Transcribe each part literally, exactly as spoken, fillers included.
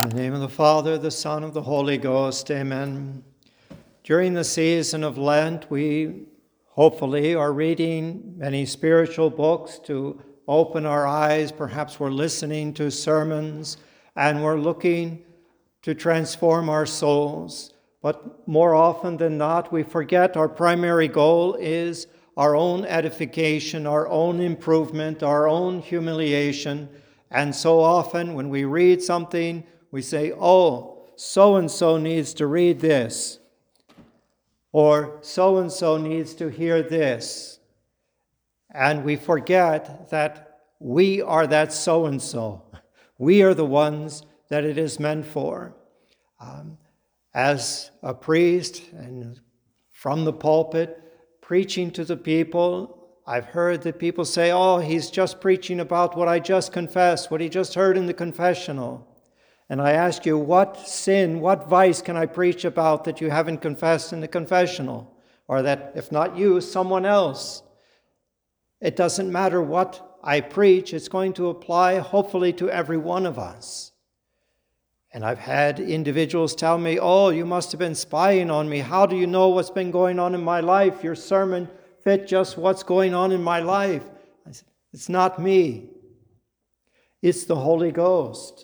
In the name of the Father, the Son, and the Holy Ghost, amen. During the season of Lent, we hopefully are reading many spiritual books to open our eyes. Perhaps we're listening to sermons, and we're looking to transform our souls. But more often than not, we forget our primary goal is our own edification, our own improvement, our own humiliation. And so often when we read something, we say, oh, so-and-so needs to read this, or so-and-so needs to hear this. And we forget that we are that so-and-so. We are the ones that it is meant for. Um, as a priest and from the pulpit, preaching to the people, I've heard that people say, oh, he's just preaching about what I just confessed, what he just heard in the confessional. And I ask you, what sin, what vice can I preach about that you haven't confessed in the confessional? Or that, if not you, someone else? It doesn't matter what I preach, it's going to apply hopefully to every one of us. And I've had individuals tell me, oh, you must have been spying on me. How do you know what's been going on in my life? Your sermon fit just what's going on in my life. I said, it's not me. It's the Holy Ghost.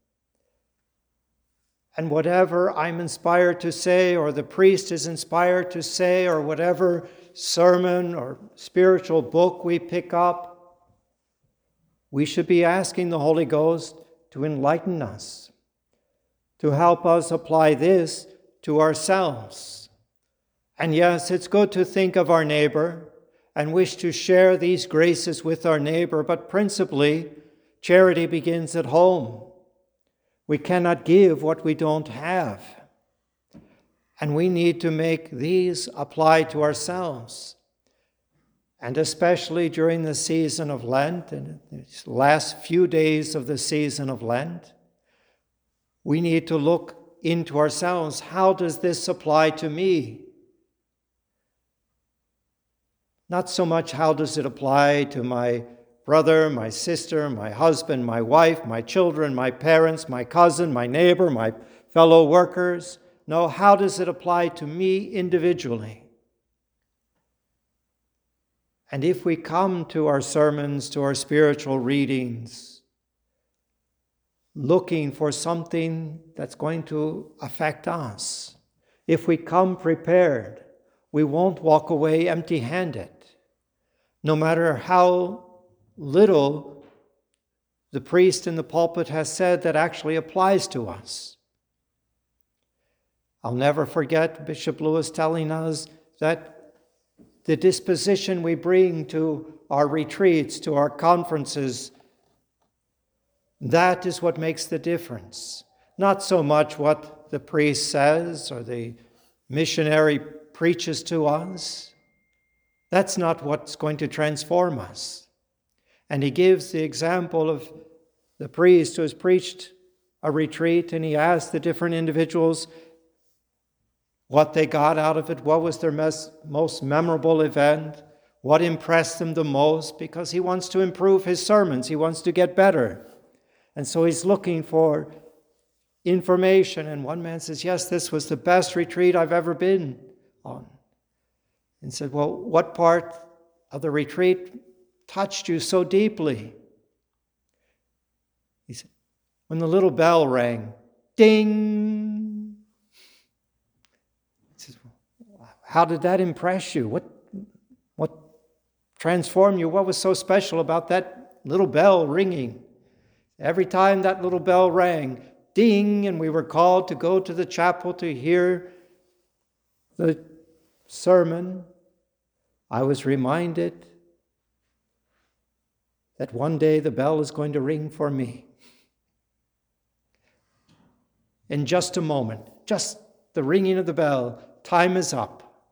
And whatever I'm inspired to say, or the priest is inspired to say, or whatever sermon or spiritual book we pick up, we should be asking the Holy Ghost to enlighten us, to help us apply this to ourselves. And yes, it's good to think of our neighbor and wish to share these graces with our neighbor, but principally, charity begins at home. We cannot give what we don't have. And we need to make these apply to ourselves. And especially during the season of Lent, and these last few days of the season of Lent, we need to look into ourselves. How does this apply to me? Not so much how does it apply to my brother, my sister, my husband, my wife, my children, my parents, my cousin, my neighbor, my fellow workers. No, how does it apply to me individually? And if we come to our sermons, to our spiritual readings, looking for something that's going to affect us, if we come prepared, we won't walk away empty-handed. No matter how little the priest in the pulpit has said that actually applies to us. I'll never forget Bishop Lewis telling us that the disposition we bring to our retreats, to our conferences, that is what makes the difference. Not so much what the priest says or the missionary preaches to us. That's not what's going to transform us. And he gives the example of the priest who has preached a retreat, and he asked the different individuals what they got out of it, what was their mes- most memorable event, what impressed them the most, because he wants to improve his sermons, he wants to get better. And so he's looking for information, and one man says, yes, this was the best retreat I've ever been on. And said, well, what part of the retreat touched you so deeply? He said, when the little bell rang, ding. He says, how did that impress you? What, what transformed you? What was so special about that little bell ringing? Every time that little bell rang, ding, and we were called to go to the chapel to hear the sermon, I was reminded that one day the bell is going to ring for me. In just a moment, just the ringing of the bell, time is up.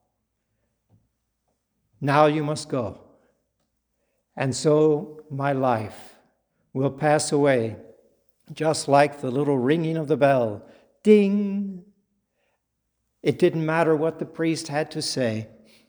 Now you must go. And so my life will pass away, just like the little ringing of the bell. Ding! It didn't matter what the priest had to say.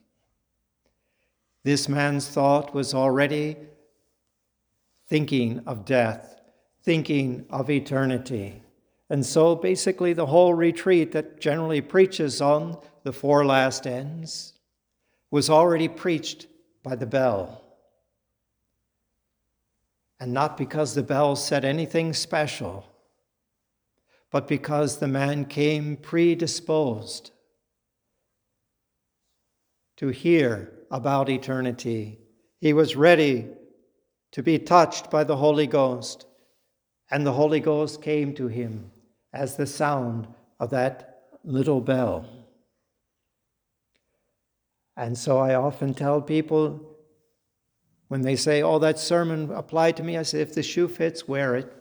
This man's thought was already thinking of death, thinking of eternity. And so basically the whole retreat that generally preaches on the four last ends was already preached by the bell. And not because the bell said anything special, but because the man came predisposed to hear about eternity. He was ready to be touched by the Holy Ghost, and the Holy Ghost came to him as the sound of that little bell. And so I often tell people, when they say, oh, that sermon applied to me, I say, if the shoe fits, wear it.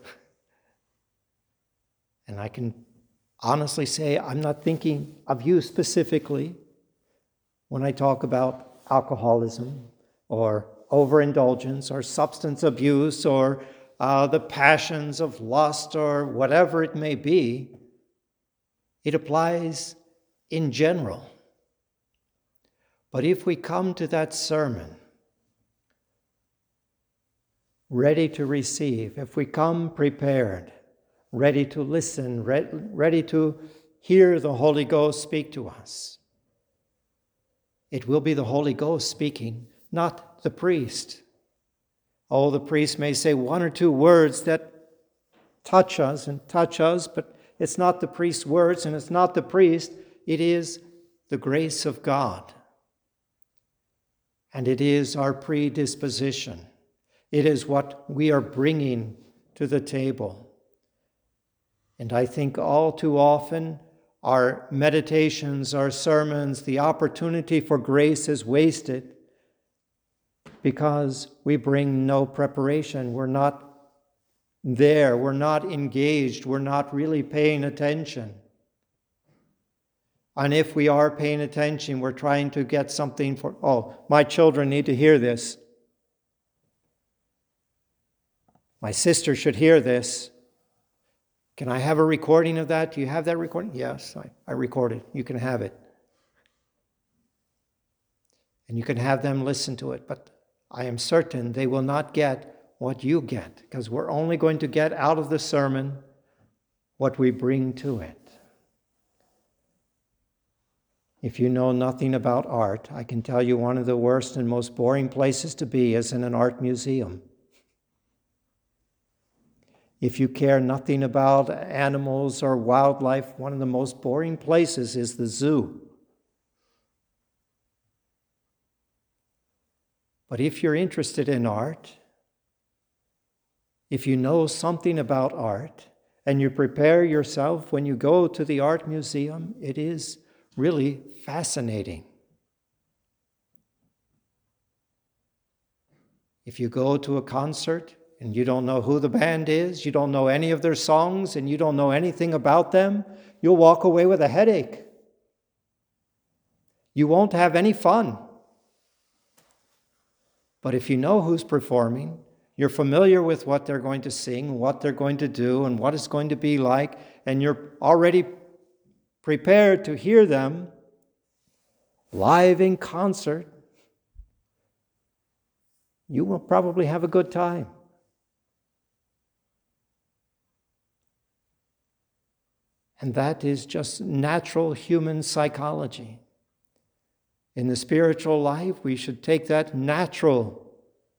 And I can honestly say, I'm not thinking of you specifically when I talk about alcoholism or overindulgence or substance abuse or uh, the passions of lust or whatever it may be. It applies in general. But if we come to that sermon ready to receive, if we come prepared, ready to listen, re- ready to hear the Holy Ghost speak to us, it will be the Holy Ghost speaking, not the priest. Oh, the priest may say one or two words that touch us and touch us, but it's not the priest's words and it's not the priest. It is the grace of God. And it is our predisposition. It is what we are bringing to the table. And I think all too often our meditations, our sermons, the opportunity for grace is wasted because we bring no preparation. We're not there. We're not engaged. We're not really paying attention. And if we are paying attention, we're trying to get something for, oh, my children need to hear this. My sister should hear this. Can I have a recording of that? Do you have that recording? Yes, I, I recorded. You can have it. And you can have them listen to it. But I am certain they will not get what you get, because we're only going to get out of the sermon what we bring to it. If you know nothing about art, I can tell you one of the worst and most boring places to be is in an art museum. If you care nothing about animals or wildlife, one of the most boring places is the zoo. But if you're interested in art, if you know something about art, and you prepare yourself when you go to the art museum, it is really fascinating. If you go to a concert and you don't know who the band is, you don't know any of their songs, and you don't know anything about them, you'll walk away with a headache. You won't have any fun. But if you know who's performing, you're familiar with what they're going to sing, what they're going to do, and what it's going to be like, and you're already prepared to hear them live in concert, you will probably have a good time. And that is just natural human psychology. In the spiritual life, we should take that natural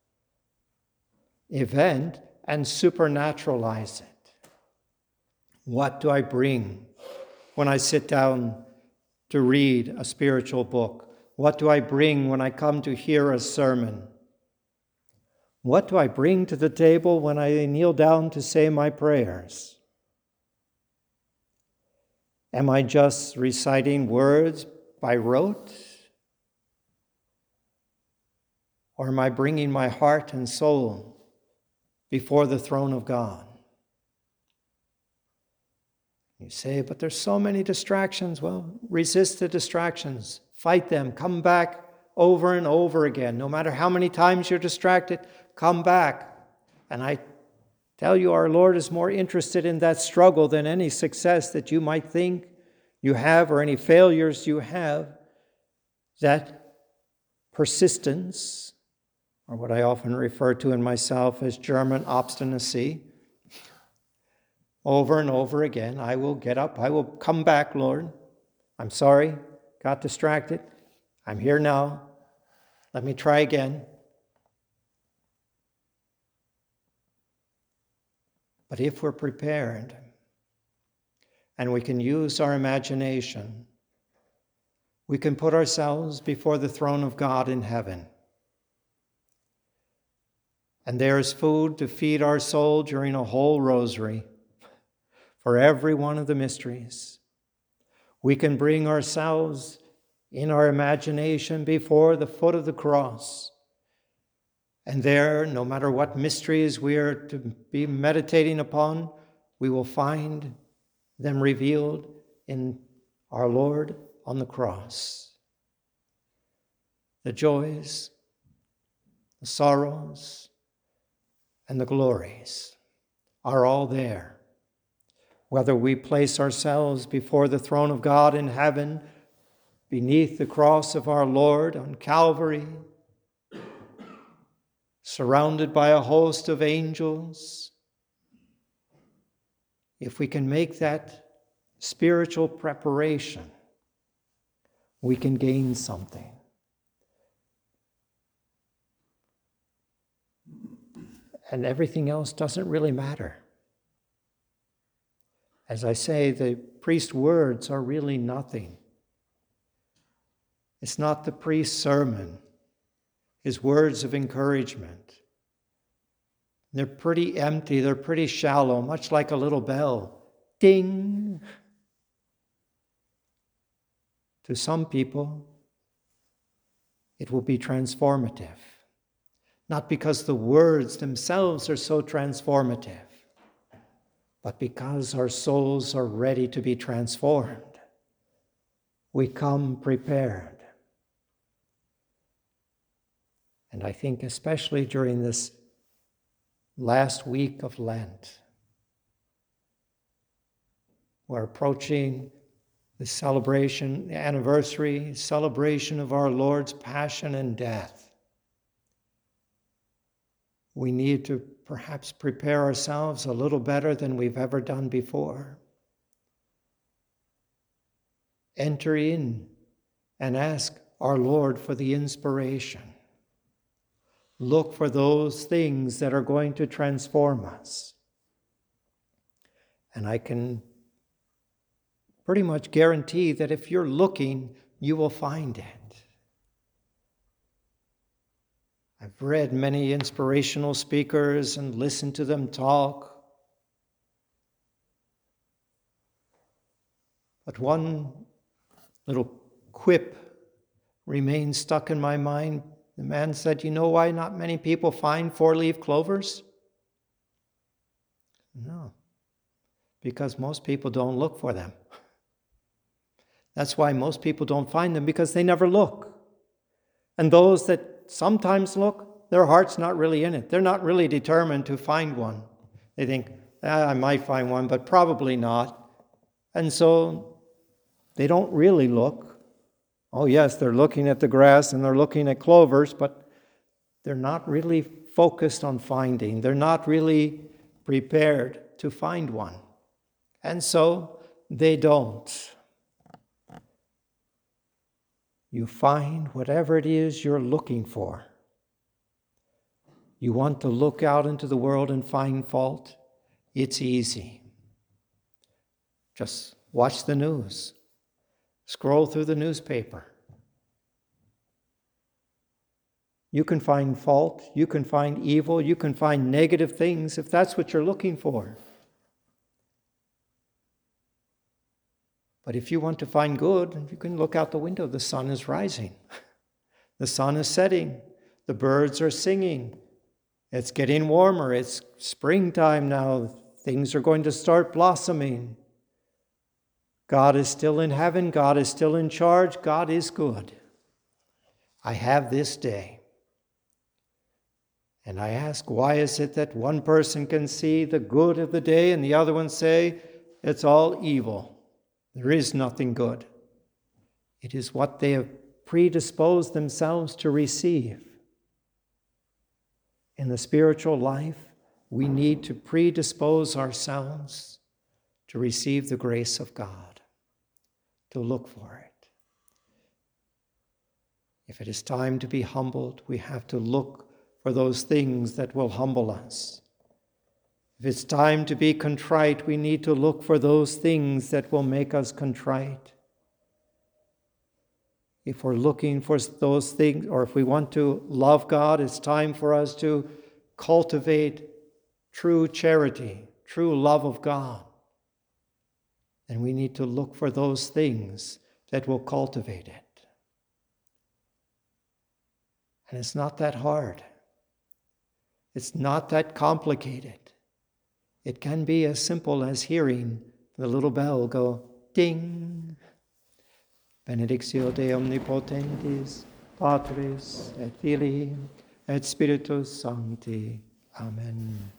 event and supernaturalize it. What do I bring when I sit down to read a spiritual book? What do I bring when I come to hear a sermon? What do I bring to the table when I kneel down to say my prayers? Am I just reciting words by rote? Or am I bringing my heart and soul before the throne of God? You say, but there's so many distractions. Well, resist the distractions. Fight them. Come back over and over again. No matter how many times you're distracted, come back. And I tell you, our Lord is more interested in that struggle than any success that you might think you have or any failures you have. That persistence, or what I often refer to in myself as German obstinacy, over and over again. I will get up. I will come back, Lord. I'm sorry. Got distracted. I'm here now. Let me try again. But if we're prepared and we can use our imagination, we can put ourselves before the throne of God in heaven. And there is food to feed our soul during a whole rosary for every one of the mysteries. We can bring ourselves in our imagination before the foot of the cross. And there, no matter what mysteries we are to be meditating upon, we will find them revealed in our Lord on the cross. The joys, the sorrows, and the glories are all there. Whether we place ourselves before the throne of God in heaven, beneath the cross of our Lord on Calvary, surrounded by a host of angels, if we can make that spiritual preparation, we can gain something. And everything else doesn't really matter. As I say, the priest's words are really nothing. It's not the priest's sermon, his words of encouragement. They're pretty empty, they're pretty shallow, much like a little bell. Ding! To some people, it will be transformative. Not because the words themselves are so transformative, but because our souls are ready to be transformed. We come prepared. And I think especially during this last week of Lent, we're approaching the celebration, the anniversary, celebration of our Lord's passion and death. We need to perhaps prepare ourselves a little better than we've ever done before. Enter in and ask our Lord for the inspiration. Look for those things that are going to transform us. And I can pretty much guarantee that if you're looking, you will find it. I've read many inspirational speakers and listened to them talk. But one little quip remains stuck in my mind. The man said, "You know why not many people find four-leaf clovers?" No, because most people don't look for them. That's why most people don't find them, because they never look. And those that sometimes look, their heart's not really in it. They're not really determined to find one. They think, ah, I might find one, but probably not. And so they don't really look. Oh yes, they're looking at the grass and they're looking at clovers, but they're not really focused on finding. They're not really prepared to find one. And so they don't. You find whatever it is you're looking for. You want to look out into the world and find fault? It's easy. Just watch the news. Scroll through the newspaper. You can find fault, you can find evil, you can find negative things if that's what you're looking for. But if you want to find good, you can look out the window. The sun is rising. The sun is setting. The birds are singing. It's getting warmer. It's springtime now. Things are going to start blossoming. God is still in heaven. God is still in charge. God is good. I have this day. And I ask, why is it that one person can see the good of the day and the other one say, it's all evil? There is nothing good. It is what they have predisposed themselves to receive. In the spiritual life, we need to predispose ourselves to receive the grace of God, to look for it. If it is time to be humbled, we have to look for those things that will humble us. If it's time to be contrite, we need to look for those things that will make us contrite. If we're looking for those things, or if we want to love God, it's time for us to cultivate true charity, true love of God. And we need to look for those things that will cultivate it. And it's not that hard. It's not that complicated. It can be as simple as hearing the little bell go ding. Benedictio Dei omnipotentis, Patris et Filii et Spiritus Sancti. Amen.